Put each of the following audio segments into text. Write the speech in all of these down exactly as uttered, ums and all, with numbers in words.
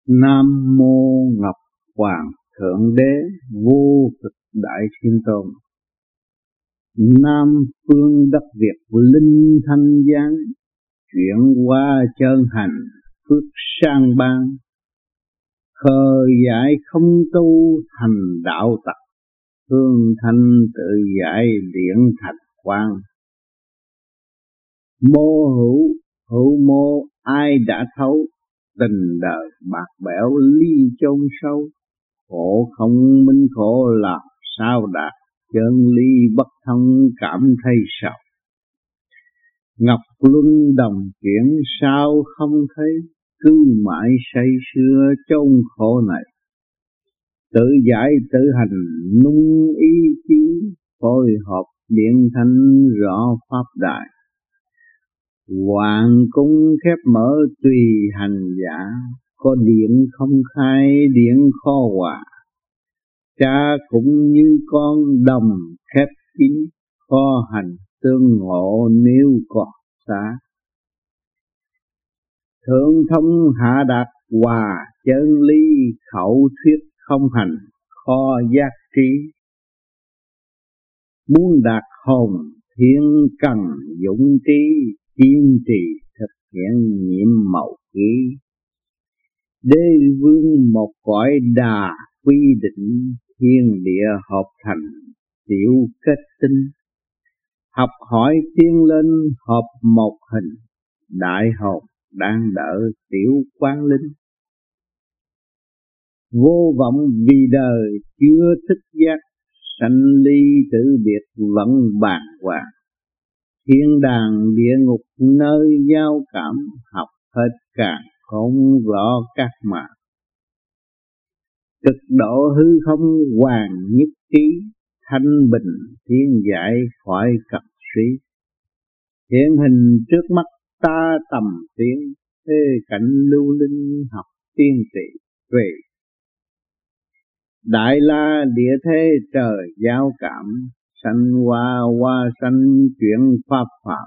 Nam mô Ngọc Hoàng Thượng Đế Vô Cực Đại Thiên Tôn. Nam phương đất Việt linh thanh giáng, chuyển qua chân hành phước sang ban. Khờ dại không tu thành đạo tặc, hương thanh tự giải điển thành quang. Mô hữu hữu mô ai đã thấu, tình đời bạc bẽo ly chôn sâu. Khổ không minh khổ làm sao đạt, chân ly bất thông cảm thấy sầu. Ngọc luân đồng chuyển sao không thấy, cứ mãi say sưa chôn khổ này. Tự giải tự hành nung ý chí, phối hợp điện thanh rõ pháp đại. Hoàng cung khép mở tùy hành giả, có điện không khai điện khó hòa. Cha cũng như con đồng khép kín, khó hành tương ngộ nếu còn xa. Thượng thông hạ đạt hòa chân ly, khẩu thuyết không hành khó giác trí. Muốn đạt hồn thiên cần dũng trí, kiên trì thực hiện nhiệm màu ký. Đế vương một cõi đà quy định, thiên địa hợp thành tiểu kết tinh. Học hỏi tiến lên hợp một hình, đại hồn đang đỡ tiểu quán linh. Vô vọng vì đời chưa thức giác, sanh ly tử biệt vẫn bàng hoàng. Thiên đàng địa ngục nơi giao cảm, học hết càng không rõ các mạng. Cực độ hư không hoàng nhất trí, thanh bình thiên giải khỏi cập suy. Hiện hình trước mắt ta tầm tiến, thế cảnh lưu linh học tiên trị về. Đại la địa thế trời giao cảm, sanh hoa hoa sanh chuyển pháp phạm.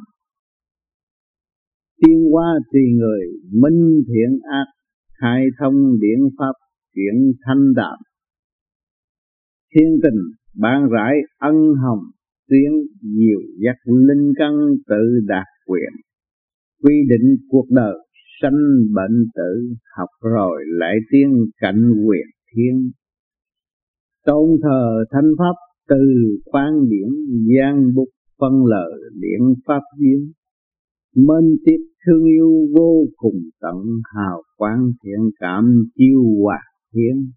Tiên hoa tùy người minh thiện ác, khai thông điển pháp chuyển thanh đạm. Thiên tình ban rải ân hồng tuyến, nhiều dắt linh căn tự đạt quyền. Quy định cuộc đời sanh bệnh tử, học rồi lại tiến cảnh quyền thiên. Tôn thờ thanh pháp từ quan điển, gian bút phân lời điển pháp duyên. Mến tiếc thương yêu vô cùng tận, hào quang thiện cảm chiêu hòa thiên.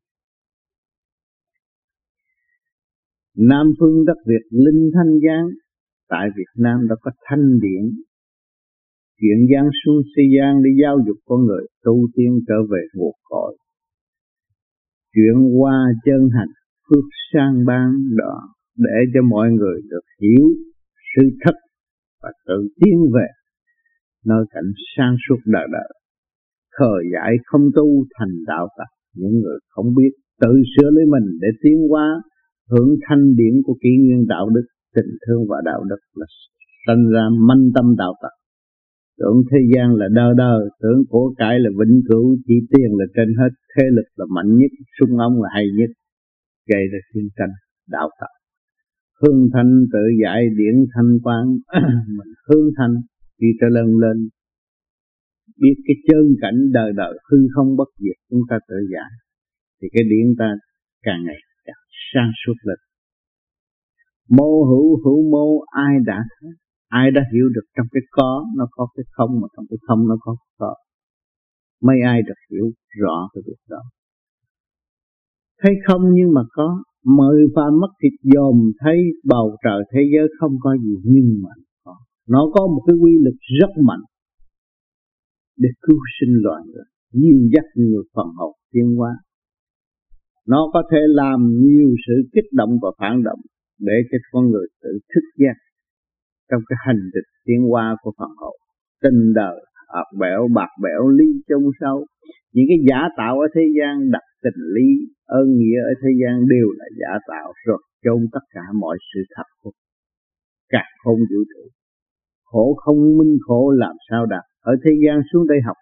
Nam phương đất Việt linh thanh giáng, tại Việt Nam đã có thanh điển. Chuyện giáng xuống thế gian để giáo dục con người tu tiên trở về nguồn cội. Chuyện qua chân hành phước sang ban đó, để cho mọi người được hiểu sự thật và tự tiến về nơi cảnh sang suốt đời đời. Khờ dại không tu thành đạo tặc, những người không biết tự sửa lấy mình để tiến hóa, hưởng thanh điển của kỷ nguyên đạo đức, tình thương và đạo đức là sinh ra manh tâm đạo tặc. Tưởng thế gian là đời đời, tưởng của cải là vĩnh cửu, chỉ tiền là trên hết, thế lực là mạnh nhất, súng ống là hay nhất, gây ra chiến tranh đạo tặc. Hương thanh tự giải điển thanh quang, mình hương thanh đi trở lên lên, biết cái chân cảnh đời đời hư không bất diệt, chúng ta tự giải thì cái điển ta càng ngày càng sang suốt lên. Mô hữu hữu mô ai đã thấy, ai đã hiểu được trong cái có nó có cái không, mà trong cái không nó có cái có. Mấy ai được hiểu rõ cái việc đó. Thấy không nhưng mà có, mười phàm mất thịt dòm thấy bầu trời thế giới không có gì nhưng mà có. Nó có một cái quy lực rất mạnh để cứu sinh loài người, dìu dắt người phần hồn tiến hóa. Nó có thể làm nhiều sự kích động và phản động để cho con người tự thức giác trong cái hành trình tiến hóa của phần hồn. Tình đời ạt bẽo bạc bẽo ly trong sâu. Những cái giả tạo ở thế gian, đặt tình lý ơn nghĩa ở thế gian đều là giả tạo, rồi chôn tất cả mọi sự thật của cả không vũ trụ. Khổ không minh khổ làm sao đạt. Ở thế gian xuống đây học bài,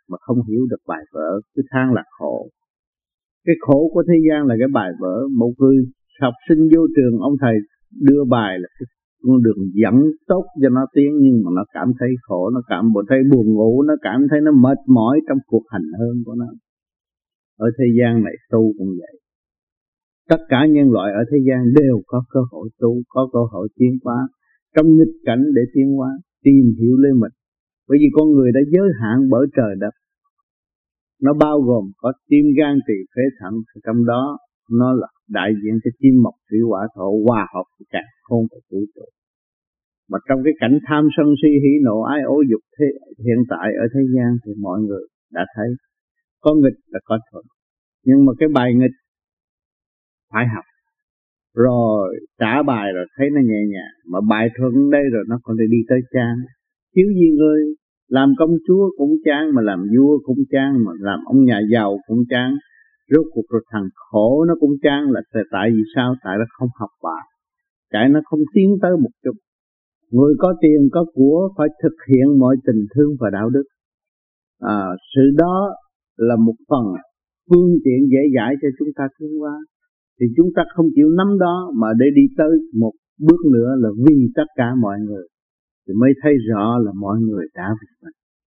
mà không hiểu được bài vở, cứ than là khổ. Cái khổ của thế gian là cái bài vở. Một người học sinh vô trường, ông thầy đưa bài là cái con đường dẫn tốt cho nó tiến, nhưng mà nó cảm thấy khổ, nó cảm thấy buồn ngủ, nó cảm thấy nó mệt mỏi trong cuộc hành hương của nó. Ở thế gian này tu cũng vậy. Tất cả nhân loại ở thế gian đều có cơ hội tu, có cơ hội tiến hóa, trong nghịch cảnh để tiến hóa, tìm hiểu lấy mình. Bởi vì con người đã giới hạn bởi trời đất. Nó bao gồm có tim, gan, tỳ, phế, thận, trong đó nó là đại diện cho kim, mộc, thủy, hỏa, thổ hòa hợp với cả không phải vũ trụ. Mà trong cái cảnh tham sân si hỉ nộ ái ố dục thế hiện tại ở thế gian thì mọi người đã thấy có nghịch là có thuận, nhưng mà cái bài nghịch phải học rồi trả bài rồi thấy nó nhẹ nhàng, mà bài thuận đây rồi nó còn đi tới chán. Thiếu gì người làm công chúa cũng chán, mà làm vua cũng chán, mà làm ông nhà giàu cũng chán. Rốt cuộc rồi thằng khổ nó cũng chán, là tại vì sao? Tại nó không học bài, tại nó không tiến tới một chút. Người có tiền có của phải thực hiện mọi tình thương và đạo đức. À, sự đó là một phần phương tiện dễ dãi cho chúng ta tiến hóa. Thì chúng ta không chịu nắm đó mà để đi tới một bước nữa là vì tất cả mọi người, thì mới thấy rõ là mọi người đã vì mình.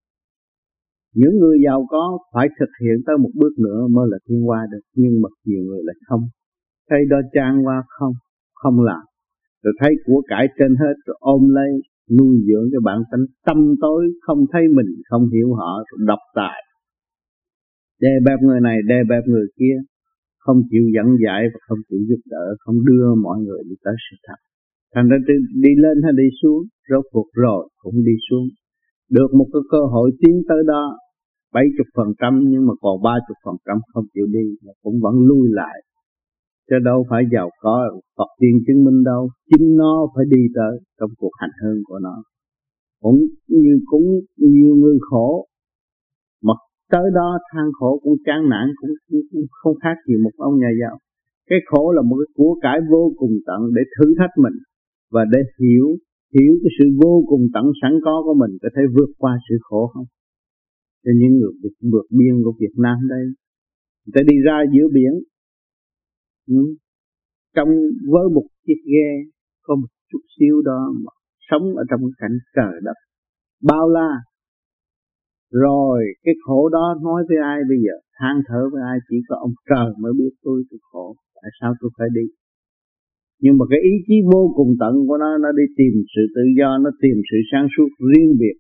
Những người giàu có phải thực hiện tới một bước nữa mới là tiến hóa được, nhưng mà nhiều người lại không. Thấy đó trang qua không, không làm. Rồi thấy của cải trên hết rồi ôm lấy, nuôi dưỡng cái bản tánh tâm tối, không thấy mình, không hiểu họ, rồi độc tài. Đè bẹp người này, đè bẹp người kia, không chịu dẫn dạy và không chịu giúp đỡ, không đưa mọi người đi tới sự thật. Thành ra đi lên hay đi xuống, rốt cuộc rồi cũng đi xuống. Được một cái cơ hội tiến tới đó, bảy mươi phần trăm nhưng mà còn ba mươi phần trăm không chịu đi, mà cũng vẫn lui lại. Chứ đâu phải giàu có Phật tiên chứng minh đâu, chính nó phải đi tới trong cuộc hành hương của nó. Cũng như cũng nhiều người khổ, mà tới đó than khổ cũng chán nản, cũng, cũng, cũng không khác gì một ông nhà giàu. Cái khổ là một cái của cải vô cùng tận để thử thách mình, và để hiểu hiểu cái sự vô cùng tận sẵn có của mình, có thể vượt qua sự khổ không? Cho những người vượt biên của Việt Nam đây, người ta đi ra giữa biển, ừ, trong với một chiếc ghe có một chút xíu đó mà sống ở trong cảnh trời đất bao la. Rồi cái khổ đó nói với ai bây giờ? Than thở với ai? Chỉ có ông trời mới biết tôi tôi khổ, tại sao tôi phải đi. Nhưng mà cái ý chí vô cùng tận của nó, nó đi tìm sự tự do, nó tìm sự sáng suốt riêng biệt,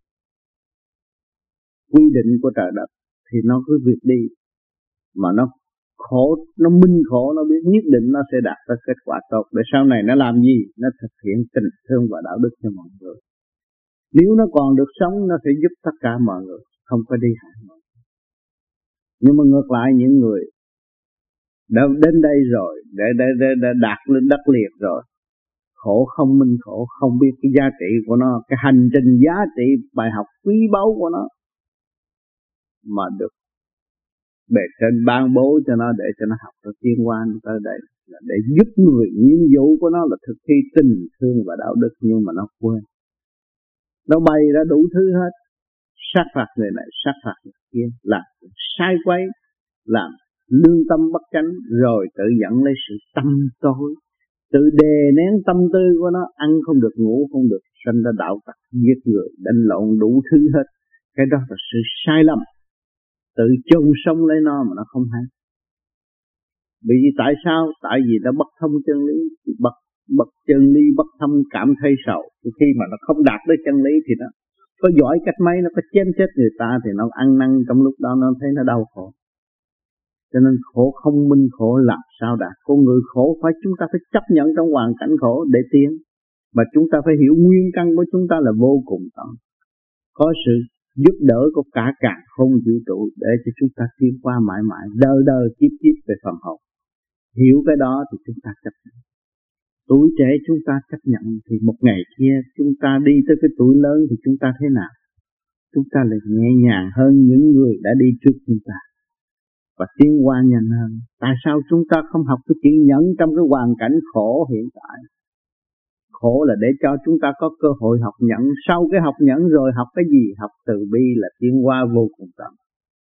quy định của trời đất, thì nó cứ việc đi. Mà nó khổ, nó minh khổ, nó biết nhất định nó sẽ đạt tới kết quả tốt. Để sau này nó làm gì? Nó thực hiện tình thương và đạo đức cho mọi người. Nếu nó còn được sống, nó sẽ giúp tất cả mọi người, không có đi hại mọi người. Nhưng mà ngược lại, những người đã đến đây rồi, để, để, để, để đạt lên đất liệt rồi, khổ không minh khổ, không biết cái giá trị của nó, cái hành trình giá trị bài học quý báu của nó, mà được bề trên ban bố cho nó để cho nó học rồi tiến hóa tới đây, là để giúp người. Nhiệm vụ của nó là thực thi tình thương và đạo đức, nhưng mà nó quên. Nó bày ra đủ thứ hết, sát phạt người này, sát phạt người kia, làm sai quấy, làm lương tâm bất chánh, rồi tự dẫn lấy sự tâm tối, tự đè nén tâm tư của nó, ăn không được, ngủ không được, sinh ra đạo tặc, giết người, đánh lộn đủ thứ hết. Cái đó là sự sai lầm, tự chôn sống lấy nó mà nó không hay. Vì tại sao? Tại vì nó bất thông chân lý, bất bất chân lý bất thông cảm thấy sầu. Khi mà nó không đạt tới chân lý thì nó có giỏi cách mấy, nó có chém chết người ta thì nó ăn năn, trong lúc đó nó thấy nó đau khổ. Cho nên khổ không minh khổ làm sao đạt. Con người khổ phải chúng ta phải chấp nhận trong hoàn cảnh khổ để tiến. Mà chúng ta phải hiểu nguyên căn của chúng ta là vô cùng tận. Có sự giúp đỡ của cả cả không vũ trụ để cho chúng ta tiến qua mãi mãi, đời đời kiếp kiếp về phần hồn. Hiểu cái đó thì chúng ta chấp nhận. Tuổi trẻ chúng ta chấp nhận thì một ngày kia chúng ta đi tới cái tuổi lớn thì chúng ta thế nào? Chúng ta lại nhẹ nhàng hơn những người đã đi trước chúng ta và tiến qua nhanh hơn. Tại sao chúng ta không học cái chữ nhẫn trong cái hoàn cảnh khổ hiện tại? Khổ là để cho chúng ta có cơ hội học nhẫn. Sau cái học nhẫn rồi học cái gì? Học từ bi là tiến qua vô cùng tận.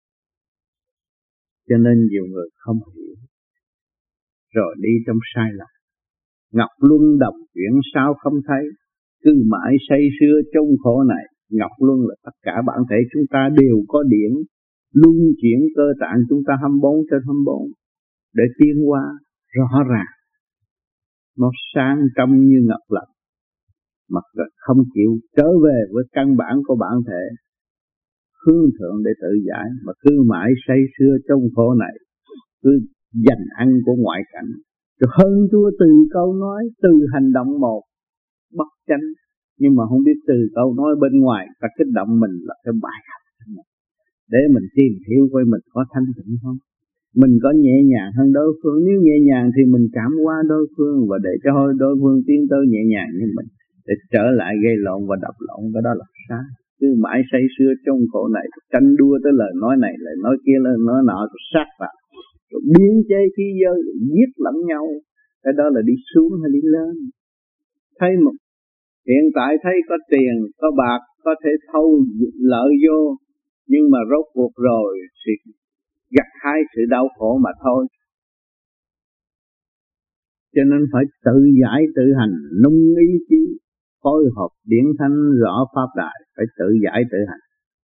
Cho nên nhiều người không hiểu, rồi đi trong sai lầm. Ngọc Luân đồng chuyển sao không thấy, cứ mãi say sưa trong khổ này. Ngọc Luân là tất cả bản thể chúng ta đều có điển, luân chuyển cơ tạng chúng ta hai mươi bốn trên hai mươi bốn để tiến hóa rõ ràng. Nó sáng trong như ngọc lạnh, mà không chịu trở về với căn bản của bản thể, hướng thượng để tự giải, mà cứ mãi say sưa trong khổ này, cứ dành ăn của ngoại cảnh, rồi hơn thua từ câu nói, từ hành động một bất chánh, nhưng mà không biết từ câu nói bên ngoài ta kích động mình là cái bài học để mình tìm hiểu coi mình có thanh tịnh không, mình có nhẹ nhàng hơn đối phương. Nếu nhẹ nhàng thì mình cảm hóa đối phương và để cho đối phương tiến tới nhẹ nhàng như mình, để trở lại gây lộn và đập lộn, cái đó là sai. Cứ mãi say sưa trong khổ này, tranh đua tới lời nói này, lời nói kia, lời nói nọ, rồi sát vào, rồi biến chế khí giới, giết lẫn nhau. Cái đó là đi xuống hay đi lên? Thấy một hiện tại thấy có tiền, có bạc, có thể thâu lợi vô, nhưng mà rốt cuộc rồi thì gặt hái sự đau khổ mà thôi. Cho nên phải tự giải tự hành, nung ý chí, phối hợp điển thanh rõ pháp đại, phải tự giải tự hành,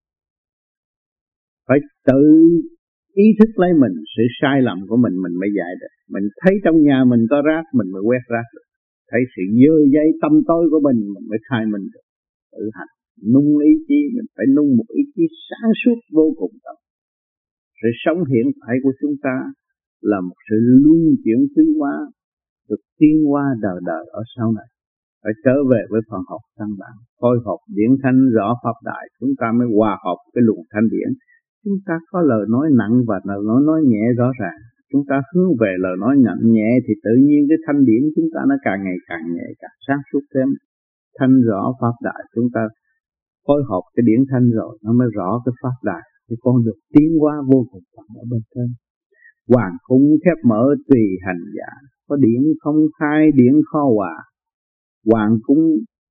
phải tự ý thức lấy mình, sự sai lầm của mình mình mới giải được. Mình thấy trong nhà mình có rác mình mới quét rác được, thấy sự dơ dây tâm tối của mình mình mới khai mình được. Tự hành, nung ý chí, mình phải nung một ý chí sáng suốt vô cùng tận. Sự sống hiện tại của chúng ta là một sự luân chuyển tiến hóa, được tiến hóa đời đời ở sau này. Phải trở về với phần học căn bản, phối hợp điển thanh rõ pháp đại, chúng ta mới hòa hợp cái luồng thanh điển. Chúng ta có lời nói nặng và lời nói nói nhẹ rõ ràng. Chúng ta hướng về lời nói nặng nhẹ thì tự nhiên cái thanh điển chúng ta nó càng ngày càng nhẹ, càng sáng suốt thêm. Thanh rõ pháp đại, chúng ta phối hợp cái điển thanh rồi nó mới rõ cái pháp đại, thì con được tiến hóa vô cùng tận ở bên trên. Hoàng cung khép mở tùy hành giả, có điển không khai, điển khó hòa. Hoàng cung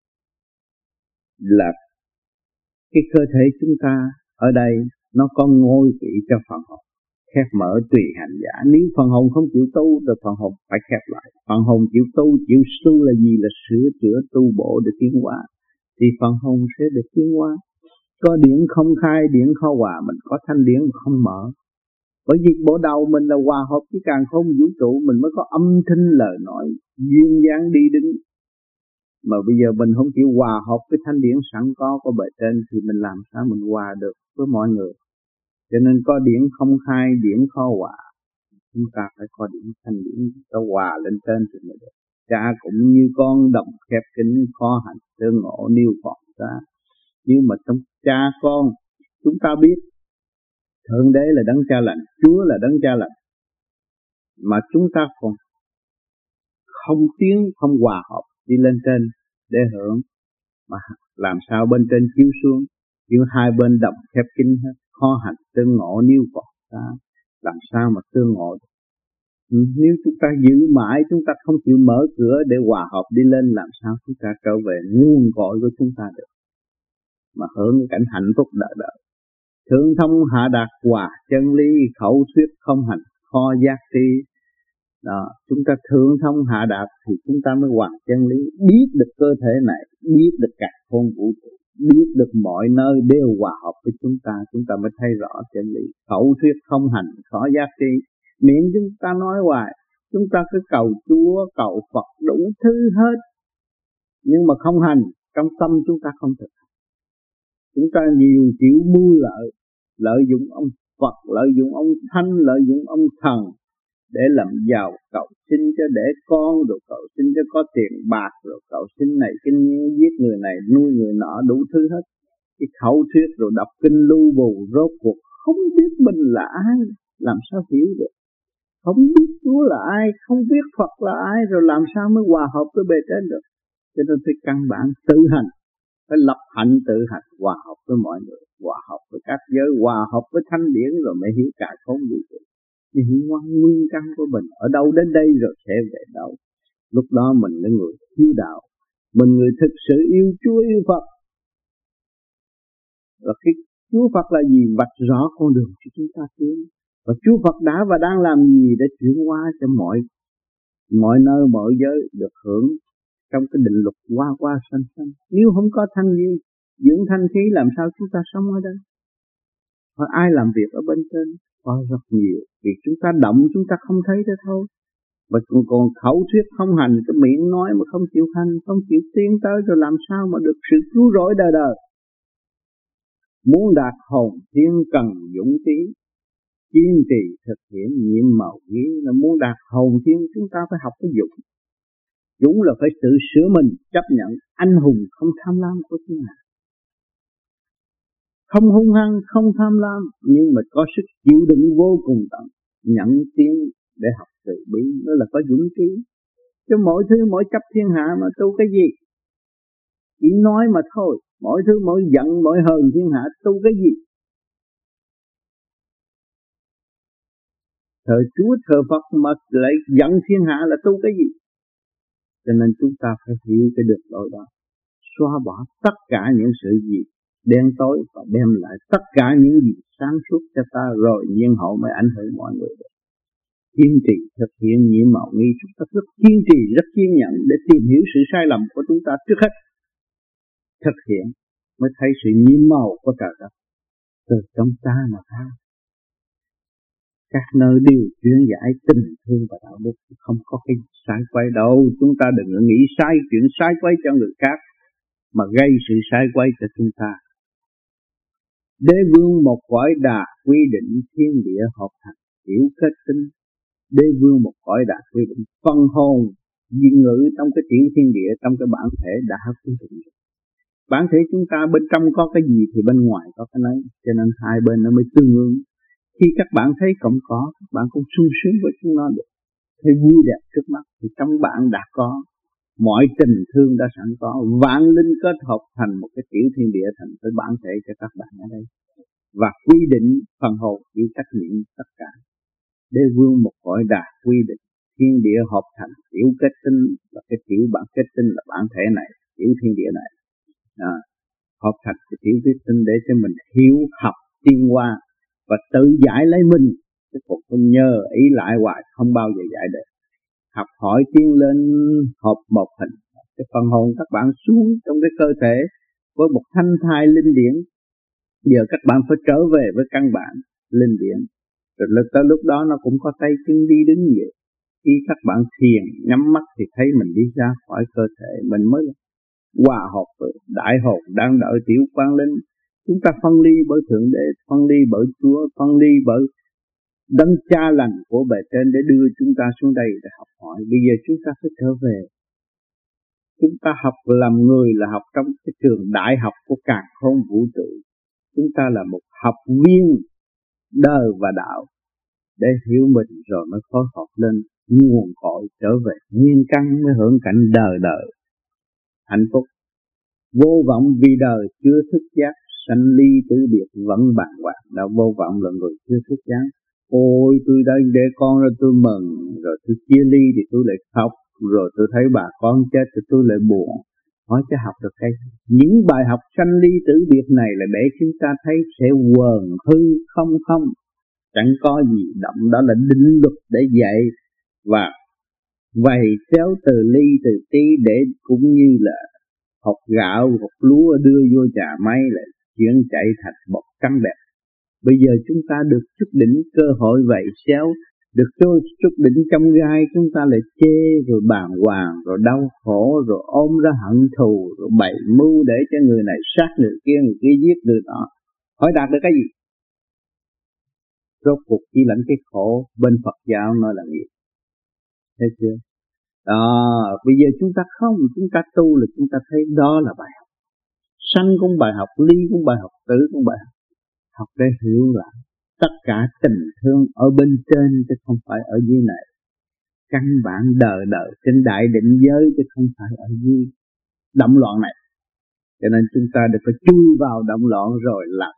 là cái cơ thể chúng ta ở đây, nó có ngôi vị cho phần hồn, khép mở tùy hành giả. Nếu phần hồn không chịu tu thì phần hồn phải khép lại. Phần hồn chịu tu, chịu tu là gì? Là sửa chữa tu bộ để tiến hóa, thì phần hồn sẽ được tiến hóa. Có điển không khai, điển khó hòa, mình có thanh điển mà không mở. Bởi vì bộ đầu mình là hòa hợp với càn khôn vũ trụ, mình mới có âm thanh lời nói duyên dáng đi đứng. Mà bây giờ mình không chịu hòa hợp với thanh điển sẵn có của bề trên thì mình làm sao mình hòa được với mọi người. Cho nên có điển không khai, điển khó hòa. Chúng ta phải có điển thanh điển cho hòa lên trên thì mới được. Cha cũng như con đồng khép kính, khó hành tương ngộ niêu phật ra. Nhưng mà trong cha con chúng ta biết Thượng Đế là đấng cha lành, Chúa là đấng cha lành, mà chúng ta còn không tiến, không hòa hợp đi lên trên để hưởng, mà làm sao bên trên chiếu xuống, chiếu hai bên đồng khép kín hết, khó hành tương ngộ niêu Phật ta, làm sao mà tương ngộ được. Nếu chúng ta giữ mãi, chúng ta không chịu mở cửa để hòa hợp đi lên, làm sao chúng ta trở về nguồn cội của chúng ta được, mà hưởng cảnh hạnh phúc đời đời. Thượng thông hạ đạt hòa chân lý, khẩu thuyết không hành kho giác tri. Đó, chúng ta thượng thông hạ đạt thì chúng ta mới hoàn chân lý, biết được cơ thể này, biết được cả khôn vũ trụ, biết được mọi nơi đều hòa hợp với chúng ta, chúng ta mới thấy rõ chân lý. Khẩu thuyết không hành khó giác tri, miệng chúng ta nói hoài, chúng ta cứ cầu Chúa, cầu Phật đủ thứ hết, nhưng mà không hành, trong tâm chúng ta không thực. Chúng ta nhiều kiểu mưu lợi, lợi dụng ông Phật, lợi dụng ông Thánh, lợi dụng ông Thần để làm giàu, cầu xin cho để con, rồi cầu xin cho có tiền bạc, rồi cầu xin này kinh giết người này, nuôi người nọ, đủ thứ hết. Cái khẩu thuyết rồi đọc kinh lưu bù, rốt cuộc không biết mình là ai, làm sao hiểu được. Không biết Chúa là ai, không biết Phật là ai, rồi làm sao mới hòa hợp với bề trên được. Cho nên phải căn bản tự hành, phải lập hạnh tự hành, hòa hợp với mọi người, hòa hợp với các giới, hòa hợp với thanh điển, rồi mới hiểu cả không vũ trụ. Thì hiểu nguyên căn của mình ở đâu đến đây rồi sẽ về đâu. Lúc đó mình là người hiếu đạo, mình người thực sự yêu Chúa yêu Phật. Và cái Chúa Phật là gì? Vạch rõ con đường cho chúng ta tiến. Và Chúa Phật đã và đang làm gì để chuyển hóa cho mọi mọi nơi mọi giới được hưởng trong cái định luật qua qua sanh sanh. Nếu không có thanh gì dưỡng thanh khí, làm sao chúng ta sống ở đây? Và ai làm việc ở bên trên có rất nhiều. Vì chúng ta động chúng ta không thấy thế thôi. Và còn, còn khẩu thuyết không hành, cái miệng nói mà không chịu hành, không chịu tiến tới, rồi làm sao mà được sự cứu rỗi đời đời. Muốn đạt hồn thiên cần dũng trí, kiên trì thực hiện nhiệm màu nghĩ. Là muốn đạt hồn thiên chúng ta phải học cái dũng. Dũng là phải tự sửa mình, chấp nhận anh hùng không tham lam của thiên hạ. Không hung hăng, không tham lam, nhưng mà có sức chịu đựng vô cùng tận, nhận tiến để học từ bi, đó là có dũng khí. Chứ mỗi thứ mỗi chấp thiên hạ mà tu cái gì? Chỉ nói mà thôi, mỗi thứ mỗi giận, mỗi hờn thiên hạ tu cái gì? Thờ Chúa, thờ Phật mà lại giận thiên hạ là tu cái gì? Cho nên chúng ta phải hiểu cái đường lối đó, xóa bỏ tất cả những sự gì đen tối và đem lại tất cả những gì sáng suốt cho ta, rồi nhiên hậu mới ảnh hưởng mọi người được. Kiên trì thực hiện nhiệm màu nghi, chúng ta rất kiên trì, rất kiên nhẫn để tìm hiểu sự sai lầm của chúng ta trước hết. Thực hiện mới thấy sự nhiệm màu của trời đất từ trong ta mà ra. Các nơi đều truyền giải tình thương và đạo đức, không có cái sai quay đâu. Chúng ta đừng nghĩ sai chuyện sai quay cho người khác mà gây sự sai quay cho chúng ta. Đế vương một cõi đà quy định thiên địa hợp thành tiểu kết tinh. Đế vương một cõi đà quy định phân hồn di ngữ trong cái tiểu thiên địa, trong cái bản thể đã quy định. Bản thể chúng ta bên trong có cái gì thì bên ngoài có cái nấy, cho nên hai bên nó mới tương ứng. Khi các bạn thấy không có, các bạn cũng sung sướng với chúng nó được. Thấy vui đẹp trước mắt thì trong bạn đã có, mọi tình thương đã sẵn có, vạn linh kết hợp thành một cái tiểu thiên địa, thành cái bản thể cho các bạn ở đây. Và quy định phần hồn chịu trách nhiệm tất cả. Đế vương một cõi đà quy định thiên địa hợp thành tiểu kết tinh, là cái tiểu bản kết tinh là bản thể này, tiểu thiên địa này. À, hợp thành cái tiểu kết tinh để cho mình hiểu học tiến hóa và tự giải lấy mình. Cái cuộc không nhờ ý lại hoài không bao giờ giải được. Học hỏi tiến lên hợp một hình. Cái phần hồn các bạn xuống trong cái cơ thể với một thanh thai linh điển. Giờ các bạn phải trở về với căn bản linh điển. Rồi lúc tới lúc đó nó cũng có tay chân đi đứng vậy. Khi các bạn thiền nhắm mắt thì thấy mình đi ra khỏi cơ thể, mình mới hòa hợp với đại hồn đang đợi tiểu quang linh. Chúng ta phân ly bởi Thượng Đế, phân ly bởi Chúa, phân ly bởi đấng cha lành của bề trên để đưa chúng ta xuống đây để học hỏi. Bây giờ chúng ta phải trở về. Chúng ta học làm người là học trong cái trường đại học của càn khôn vũ trụ. Chúng ta là một học viên đời và đạo để hiểu mình rồi mới phối hợp lên nguồn cội trở về nguyên căn mới hưởng cảnh đời đời hạnh phúc. Vô vọng vì đời chưa thức giác, sanh ly tử biệt vẫn bàng hoàng. Đạo vô vọng là người chưa thức giác. Ôi tôi đây để con rồi tôi mừng, rồi tôi chia ly thì tôi lại khóc, rồi tôi thấy bà con chết thì tôi lại buồn. Hỏi cho học được cái những bài học sanh ly tử biệt này là để chúng ta thấy sẽ quần hư không không, chẳng có gì động, đó là định luật để dạy. Và vầy xéo từ ly từ tí để cũng như là hột gạo, hột lúa đưa vô chà máy lại chuyển chạy thành bột trắng đẹp. Bây giờ chúng ta được chút đỉnh cơ hội vậy xéo, được chút đỉnh trong gai chúng ta lại chê rồi bàng hoàng rồi đau khổ rồi ôm ra hận thù rồi bày mưu để cho người này sát người kia, người kia giết người nọ. Hỏi đạt được cái gì? Rốt cuộc chỉ lãnh cái khổ. Bên Phật giáo nói là nghiệp. Thấy chưa? Đó, bây giờ chúng ta không, chúng ta tu là chúng ta thấy đó là bài học. Sanh cũng bài học, ly cũng bài học, tử cũng bài học. Học để hiểu là tất cả tình thương ở bên trên chứ không phải ở dưới này. Căn bản đời đời trên đại định giới chứ không phải ở dưới động loạn này. Cho nên chúng ta được phải chui vào động loạn rồi làm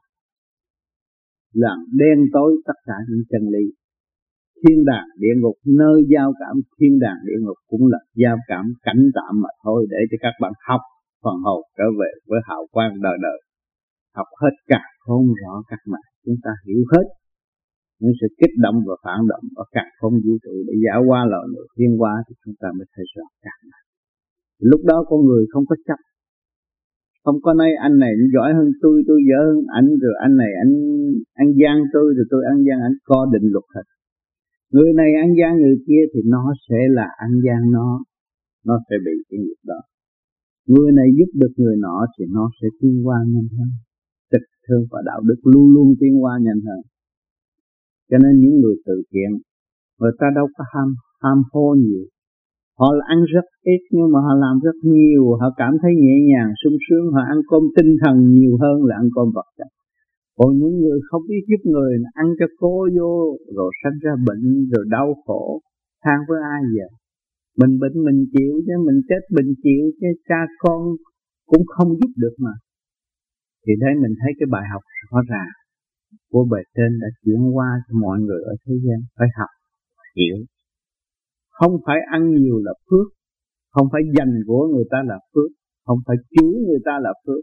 làm đen tối tất cả những chân lý. Thiên đàng địa ngục nơi giao cảm, thiên đàng địa ngục cũng là giao cảm cảnh tạm mà thôi, để cho các bạn học phần hồn trở về với hào quang đời đời. Học hết cả không rõ các bạn, chúng ta hiểu hết những sự kích động và phản động ở cả không vũ trụ để giải qua loài người tiến hóa thì chúng ta mới thấy rõ cả. Lúc đó con người không có chấp, không có nói anh này anh giỏi hơn tôi, tôi dở hơn anh, rồi anh này anh ăn gian tôi, rồi tôi ăn gian anh, có định luật hết. Người này ăn gian người kia thì nó sẽ là ăn gian nó, nó sẽ bị cái nghiệp đó. Người này giúp được người nọ thì nó sẽ tiến hóa nhanh hơn. Trực thương và đạo đức luôn luôn tiến hóa nhanh hơn. Cho nên những người từ thiện, người ta đâu có ham ham hô nhiều. Họ ăn rất ít nhưng mà họ làm rất nhiều, họ cảm thấy nhẹ nhàng, sung sướng, họ ăn cơm tinh thần nhiều hơn là ăn cơm vật chất. Còn những người không biết giúp người, ăn cho cố vô, rồi sanh ra bệnh, rồi đau khổ, than với ai giờ? Mình bệnh mình chịu chứ, mình chết mình chịu chứ, cha con cũng không giúp được mà. Thì đây mình thấy cái bài học rõ ràng của bề trên đã chuyển qua cho mọi người ở thế gian. Phải học, hiểu. Không phải ăn nhiều là phước, không phải dành của người ta là phước, không phải chửi người ta là phước.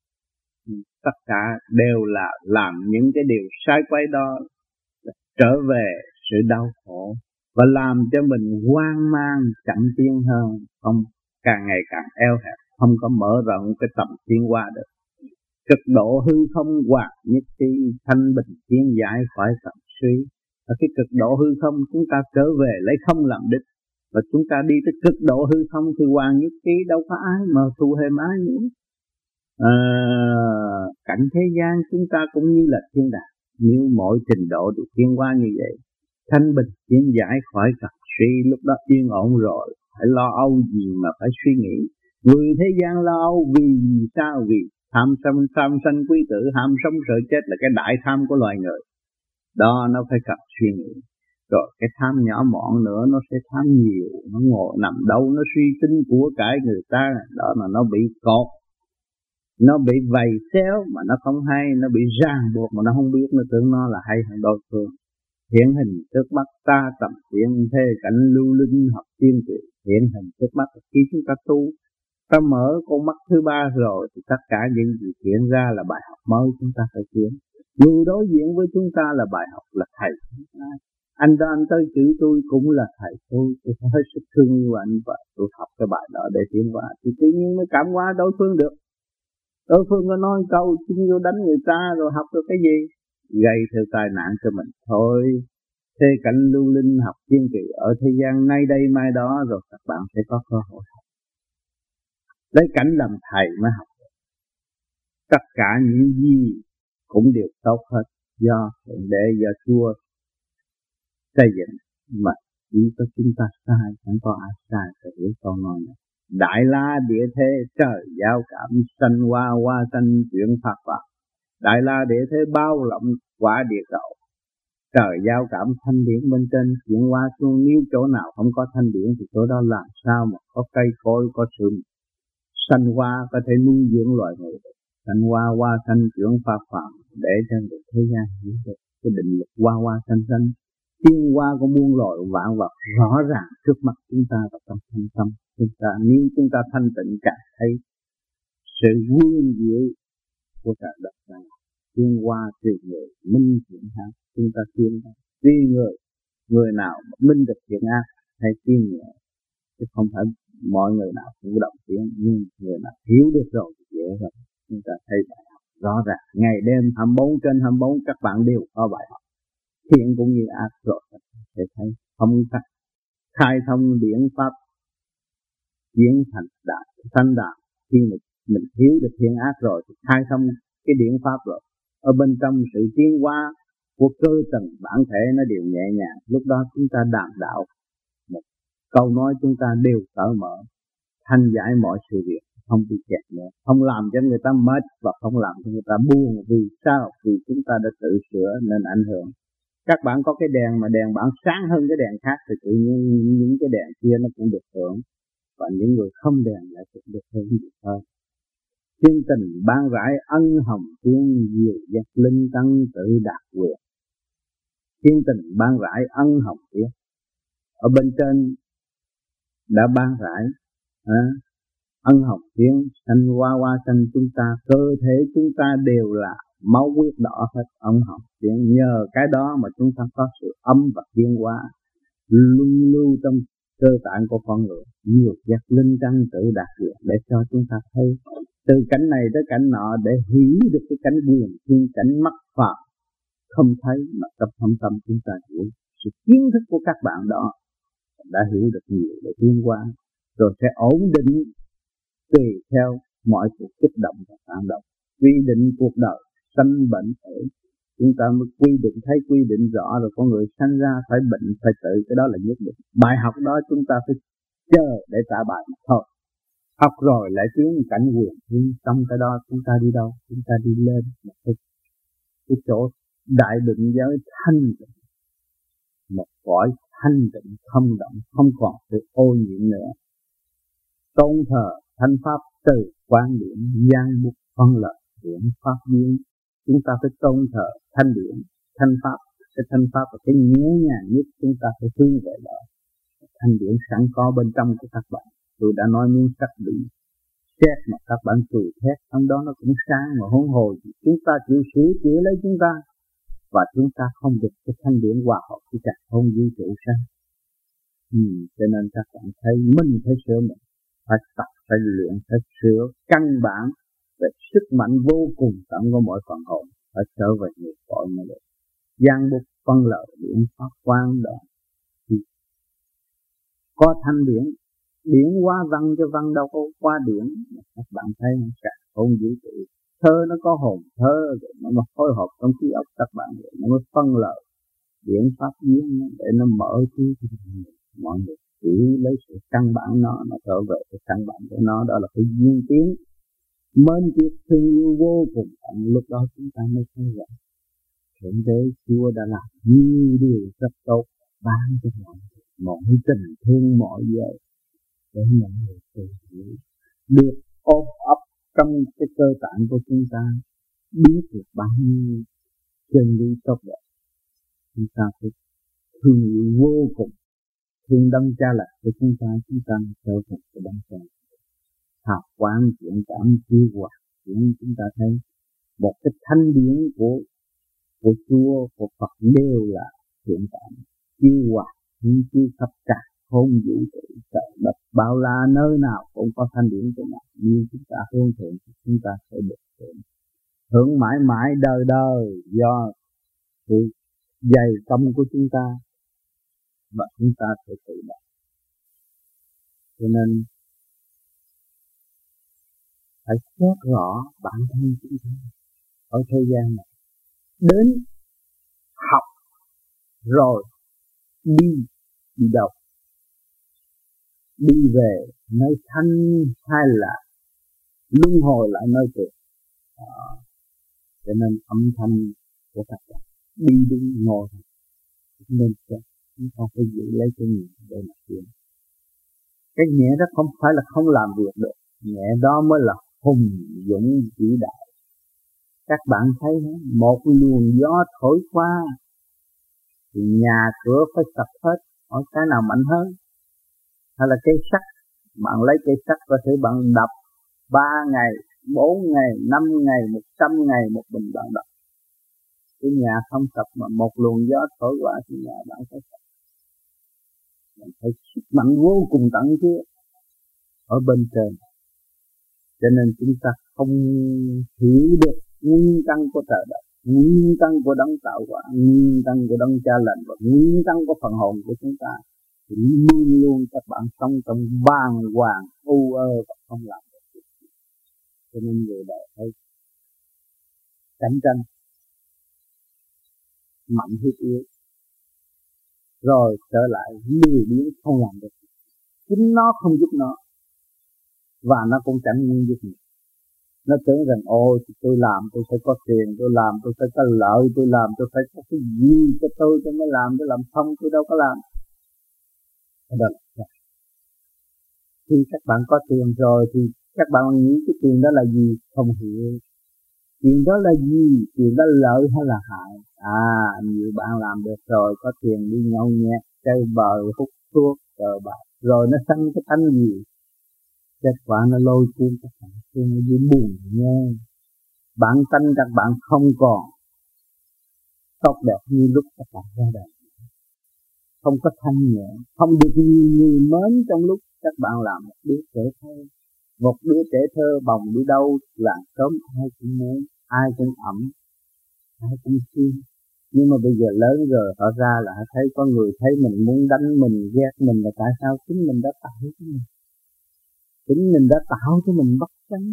Tất cả đều là làm những cái điều sai quay đó, trở về sự đau khổ và làm cho mình hoang mang chậm tiến hơn, không càng ngày càng eo hẹp, không có mở rộng cái tầm tiến hóa được. Cực độ hư không hoạt nhất trí, thanh bình tiến giải khỏi tầm suy. Ở cái cực độ hư không chúng ta trở về lấy không làm đích, và chúng ta đi tới cực độ hư không thì hoàn nhất trí, đâu có ái mà thù hềm ái nữa. À, cảnh thế gian chúng ta cũng như là thiên đàng, nếu mỗi trình độ được tiến hóa như vậy, thanh bình tiến giải khỏi tầm suy, lúc đó yên ổn rồi, phải lo âu gì mà phải suy nghĩ. Người thế gian lo âu vì sao? Vì tham sân, tham sân quý tử, ham sống sợ chết là cái đại tham của loài người. Đó nó phải cần suy nghĩ. Rồi cái tham nhỏ mọn nữa nó sẽ tham nhiều, nó ngồi nằm đâu nó suy tính của cải người ta, đó là nó bị cột, nó bị vầy xéo mà nó không hay, nó bị ràng buộc mà nó không biết, nó tưởng nó là hay hơn đối phương. Hiện hình trước mắt ta tầm thiện thế cảnh lưu linh học tiên trị. Hiện hình trước mắt khi chúng ta tu, ta mở con mắt thứ ba rồi thì tất cả những gì hiện ra là bài học mới chúng ta phải tiến. Người đối diện với chúng ta là bài học, là thầy. Anh đó anh tới chữ tôi cũng là thầy tôi, tôi phải hết sức thương yêu anh và tôi học cái bài đó để tiến hóa. Thì tự nhiên mới cảm hóa đối phương được. Đối phương có nói câu xin vô đánh người ta rồi học được cái gì? Gây theo tai nạn cho mình thôi. Thế cảnh lưu linh học tiên kỳ ở thế gian nay đây mai đó, rồi các bạn sẽ có cơ hội học. Lấy cảnh làm thầy mới học được. Tất cả những gì cũng đều tốt hết, do Thượng Đế, do Chúa xây dựng, mà chỉ có chúng ta sai, chẳng có ai sai phải hiểu câu nói này. Đại la địa thế trời giao cảm, sanh hoa hoa sanh chuyển pháp pháp. Đại la địa thế bao rộng quả địa cầu, trời giao cảm thanh điển bên trên chuyển hóa xuống. Nếu chỗ nào không có thanh điển thì chỗ đó làm sao mà có cây cối, có sự sanh hoa có thể nuôi dưỡng loài người. Sanh hoa hoa sanh chuyển pháp phạm để cho được thế gian hiểu được cái định luật hoa hoa sanh sanh tiến hóa của muôn loài vạn vật rõ ràng trước mặt chúng ta và trong thân tâm chúng ta. Nếu chúng ta thanh tịnh cảm thấy sự nguyên diệu của cả đất này, tiến hóa từ người minh thiện ác, chúng ta tiến hóa tùy người, người nào minh được thiện ác hay tiến nhẹ, chứ không phải mọi người nào cũng động tiến, nhưng người nào hiểu được rồi thì dễ rồi. Chúng ta thấy bài học rõ ràng, ngày đêm hai mươi bốn trên hai mươi bốn các bạn đều có bài học, thiện cũng như ác rồi sẽ thấy không cách khai thông điển pháp biến thành đạo thanh đạo. Khi mình mình hiểu được thiện ác rồi thì khai thông cái điển pháp rồi, ở bên trong sự tiến hóa của cơ tầng bản thể nó đều nhẹ nhàng. Lúc đó chúng ta đàm đạo, một câu nói chúng ta đều cởi mở, thanh giải mọi sự việc, không bị kẹt nữa, không làm cho người ta mệt và không làm cho người ta buồn. Vì sao? Vì chúng ta đã tự sửa nên ảnh hưởng. Các bạn có cái đèn mà đèn bạn sáng hơn cái đèn khác thì tự nhiên những cái đèn kia nó cũng được hưởng, và những người không đèn lại cũng được hưởng nhiều hơn. Thiên tình ban rãi ân hồng tiên, diệu giác linh tăng tự đạt quyền. Thiên tình ban rãi ân hồng tiên, ở bên trên đã ban rãi à, ân hồng tiên sanh hoa hoa sanh chúng ta, cơ thể chúng ta đều là máu huyết đỏ hết, ông học chuyện nhờ cái đó mà chúng ta có sự ấm và tiến hóa luân lưu trong cơ tạng của con người, nhiều giác linh căn tự đạt được để cho chúng ta thấy từ cảnh này tới cảnh nọ để hiểu được cái cảnh quyền thiên, cảnh mắt phàm không thấy mà trong thâm tâm chúng ta hiểu. Sự kiến thức của các bạn đó đã hiểu được nhiều để tiến hóa, rồi sẽ ổn định tùy theo mọi cuộc kích động và phản động. Quy định cuộc đời sanh bệnh tử, chúng ta mới quy định, thấy quy định rõ rồi con người sanh ra phải bệnh phải tử, cái đó là nhất định. Bài học đó chúng ta phải chờ để trả bài mà thôi. Học rồi lại tiến cảnh quyền thiên, trong cái đó chúng ta đi đâu? Chúng ta đi lên một cái, cái chỗ đại định giới thanh tịnh, một cõi thanh tịnh không động, không còn sự ô nhiễm nữa. Tôn thờ thanh pháp từ quan điểm gian bút phân lợi điểm pháp duyên. Chúng ta phải tôn thờ thanh điển, thanh pháp. Cái thanh pháp là cái nhẹ nhàng nhất, chúng ta phải hướng về đó. Thanh điển sẵn có bên trong của các bạn. Tôi đã nói miếng sắt bị xét mà các bạn cười thét, trong đó nó cũng sáng mà huống hồ. Chúng ta chịu sửa chữa lấy chúng ta, và chúng ta không được cái thanh điển hòa hợp với cả không vũ trụ sáng. Ừ, cho nên các bạn thấy mình phải sửa mình, phải tập, phải luyện, phải sửa căn bản về sức mạnh vô cùng tận của mỗi phần hồn, phải trở về nghiệp cội mới được. Giang bút phân lợi điển pháp quan đó thì có thanh điển, điển hóa văn cho văn đâu có qua điển. Các bạn thấy cả hồn vũ trụ, thơ nó có hồn thơ rồi nó mà phối hợp trong trí óc các bạn rồi nó mới phân lợi điển pháp duyên để nó mở trí cho mọi người hiểu lấy sự căn bản nó, nó trở về cái căn bản của nó, đó là cái duyên tiến mến tiếc thương yêu vô cùng tận. Lúc đó chúng ta mới thấy rằng Thượng Đế Chúa đã làm nhiều điều rất tốt, ban cho mọi người mọi tình thương mọi giờ để mọi người tự hiểu được ôm ấp trong cái cơ tạng của chúng ta, biết được bao nhiêu chân lý tốt đẹp. Chúng ta phải thương yêu vô cùng, thương đấng cha là của chúng ta, chúng ta trở thành cái đấng cha. Hào quang chuyện cảm chiêu hòa chuyện, chúng ta thấy một cái thanh điển của của Chúa, của Phật đều là chuyện cảm chiêu hòa những chiêu khắp cả không vũ trụ trời đất bao la, nơi nào cũng có thanh điển của Ngài. Như chúng ta hướng thượng thì chúng ta sẽ được hưởng hưởng mãi mãi đời đời do sự dày công của chúng ta, và chúng ta sẽ tự đạt. Cho nên phải xét rõ bản thân chúng ta ở thế gian này, đến học rồi đi đi đâu, đi về nơi thanh hay là luân hồi lại nơi tuyệt. À, cho nên âm thanh của các bạn đi đứng ngồi nên chúng ta phải giữ lấy cái nhẹ để mà chuyện. Cái nhẹ đó không phải là không làm việc được, nhẹ đó mới là hùng dũng vĩ đại. Các bạn thấy một luồng gió thổi qua thì nhà cửa phải sập hết, hỏi cái nào mạnh hơn? Hay là cây sắt, bạn lấy cây sắt có thể bạn đập ba ngày, bốn ngày, năm ngày, một trăm ngày một bình bạn đập. Cái nhà không sập mà một luồng gió thổi qua thì nhà bạn phải sập. Mình phải sức mạnh vô cùng tận chứ ở bên trên. Cho nên chúng ta không hiểu được nguyên căn của trời đất, nguyên căn của đấng tạo hóa, nguyên căn của đấng cha lành và nguyên căn của phần hồn của chúng ta, thì luôn luôn các bạn sống trong bàng hoàng u ơ và không làm được. Cho nên người đời thấy cạnh tranh mạnh hiếp yếu, rồi trở lại lười biếng không làm được. Chính nó không giúp nó, và nó cũng chẳng muốn giúp mình. Nó tưởng rằng ôi tôi làm tôi phải có tiền, tôi làm tôi phải có lợi, tôi làm tôi phải có cái gì cho tôi tôi mới làm, tôi làm không tôi đâu có làm. Đó là khi các bạn có tiền rồi thì các bạn nghĩ cái tiền đó là gì? Không hiểu. Tiền đó là gì? Tiền đó lợi hay là hại? À, nhiều bạn làm được rồi, có tiền đi nhậu nhẹt, chơi bời, hút thuốc, cờ bạc, rồi nó sanh cái tánh gì? Kết quả nó lôi cuốn các bạn, nó buồn nghe. Bản tánh các bạn không còn tốt đẹp như lúc các bạn ra đời, không có thanh nhẹ, không được nhiều người mến trong lúc các bạn làm một đứa trẻ thơ. Một đứa trẻ thơ bồng đi đâu làng sớm ai cũng muốn, ai cũng ẩm, ai cũng xin. Nhưng mà bây giờ lớn rồi họ ra là họ thấy có người thấy mình muốn đánh mình, ghét mình, là tại sao? Chính mình đã tạo cho mình, chính mình đã tạo cho mình bất chánh,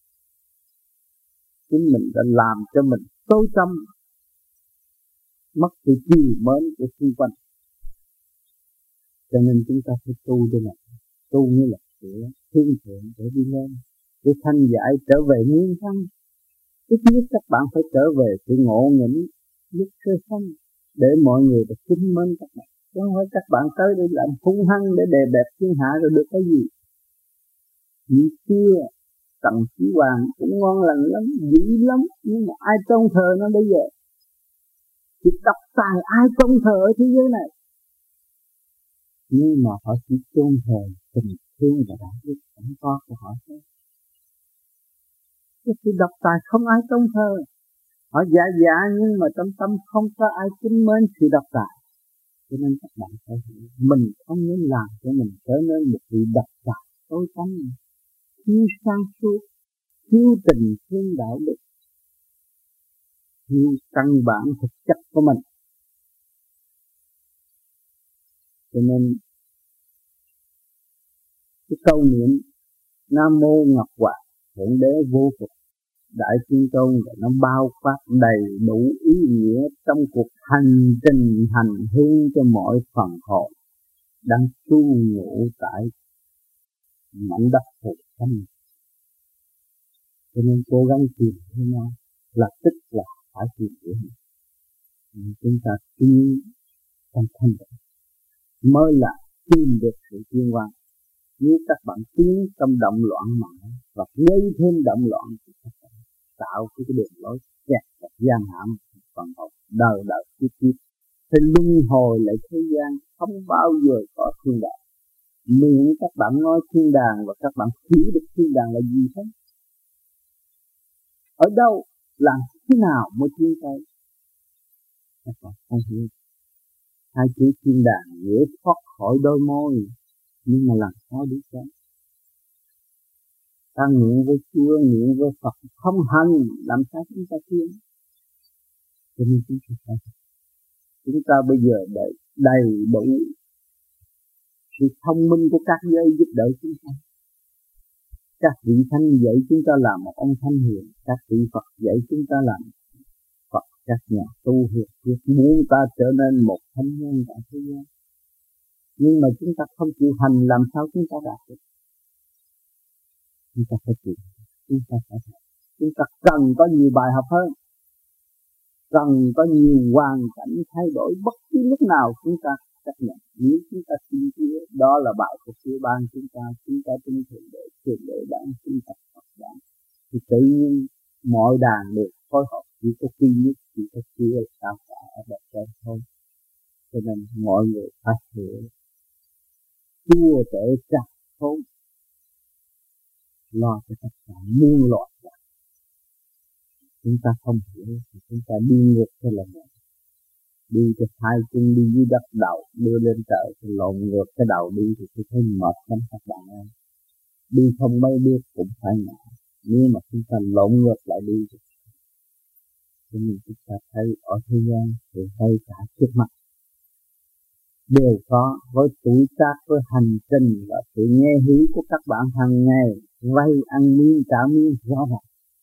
chính mình đã làm cho mình tối tâm, mất sự chiều mến của xung quanh. Cho nên chúng ta phải tu cho mình, tu như là sửa thương thượng để đi lên, để thanh giải trở về nguyên thân. Ít nhất các bạn phải trở về sự ngộ nghĩnh lúc sơ sanh để mọi người được kính mến các bạn. Chứ không phải các bạn tới đây làm hung hăng để đè bẹp thiên hạ rồi được cái gì. Như xưa Tần Chí Hoàng cũng ngon lành lắm, dữ lắm, nhưng mà ai tôn thờ nó bây giờ? Chỉ độc tài ai tôn thờ ở thế giới này? Nhưng mà họ chỉ tôn thờ tình thương và đạo đức sẵn có của họ thôi. Cái sự độc tài không ai tôn thờ. Họ giả giả nhưng mà trong tâm không có ai kính mến sự độc tài. Cho nên các bạn phải hiểu, mình không nên làm cho mình trở nên một vị độc tài tối tăm, thiếu sáng suốt, thiếu tình thương đạo đức, thiếu căn bản thực chất của mình. Cho nên cái câu niệm Nam Mô Ngọc Hoàng Thượng Đế Vô Cực Đại Thiên Tôn là nó bao quát đầy đủ ý nghĩa trong cuộc hành trình hành hương cho mọi phần hồn đang tu ngụ tại mảnh đất Phật tâm. Cho nên cố gắng tìm hiểu nó là tức là phải tìm hiểu. Chúng ta tin trong thanh tịnh mới là tìm được sự tiến hóa. Nếu các bạn tiến trong động loạn mãi và gây thêm động loạn thì các bạn tạo cái đường lối kẹt và gian hãm phần hồn đời đời tiếp tiếp, thì luân hồi lại thế gian, không bao giờ có thiên đàng. Miệng các bạn nói thiên đàng và các bạn hiểu được thiên đàng là gì thế? Ở đâu, làm thế nào mới tiến tới? Các bạn không hiểu. Hai chữ thiên đàng dễ thoát khỏi đôi môi, nhưng mà làm sao đi tới? Ta nguyện với Chúa, nguyện với Phật, không hành, làm sao chúng ta tiến? Cho nên chúng ta chúng ta bây giờ đầy, đầy đủ sự thông minh của các giới giúp đỡ chúng ta. Các vị thánh dạy chúng ta làm một ông thánh hiền, các vị Phật dạy chúng ta làm Phật, các nhà tu hiệp thiết muốn ta trở nên một thánh nhân tại thế gian. Nhưng mà chúng ta không chịu hành, làm sao chúng ta đạt được? Chúng ta phải chịu, chúng ta phải học. Chúng ta cần có nhiều bài học hơn, cần có nhiều hoàn cảnh thay đổi bất cứ lúc nào chúng ta chấp nhận. Nếu chúng ta tin Chúa, đó là bài của Chúa ban chúng ta, chúng ta tin thượng để thượng để ban chúng ta Phật ban, thì tự nhiên mọi đàn đều phối hợp, chỉ có duy nhất chỉ có Chúa là sao cả ở bậc trên thôi. Cho nên mọi người phải hiểu Chúa để chặt khốn lo cho tất cả muôn loài. Chúng ta không hiểu thì chúng ta đi ngược theo lần này, đi cho hai chân đi dưới đất đầu đưa lên trời, thì lộn ngược cái đầu đi thì tôi thấy mệt lắm các bạn ơi. Đi không mấy biết cũng phải ngại, nếu mà chúng ta lộn ngược lại đi thì cho nên chúng ta thấy ở thế gian thì hay cả trước mặt đều có, với tuổi tác, với hành trình và sự nghe hiểu của các bạn hàng ngày, vay ăn miếng trả miếng rõ ràng.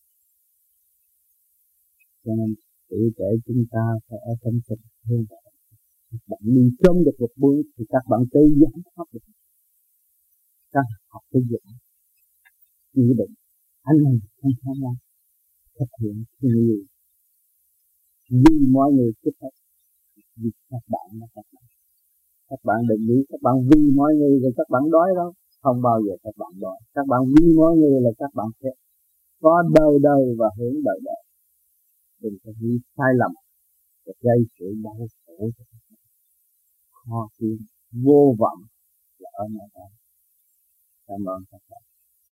Cho nên tuổi trẻ chúng ta phải ở trong tình thương. Các bạn đi sớm được một bước thì các bạn tự giải thoát được. Các học cái gì quy định anh này không tham lam, thực hiện thương yêu vì mọi người trước hết, vì các bạn là các bạn. Các bạn đừng nghĩ các bạn vì mọi người rồi các bạn đói đâu, không bao giờ các bạn đói. Các bạn vì mọi người là các bạn sẽ có đời đời và hưởng đời đời. Đừng có nghĩ sai lầm và gây sự đau khổ cho các bạn. Khó khăn vô vọng là ở nơi đó. Cảm ơn các bạn.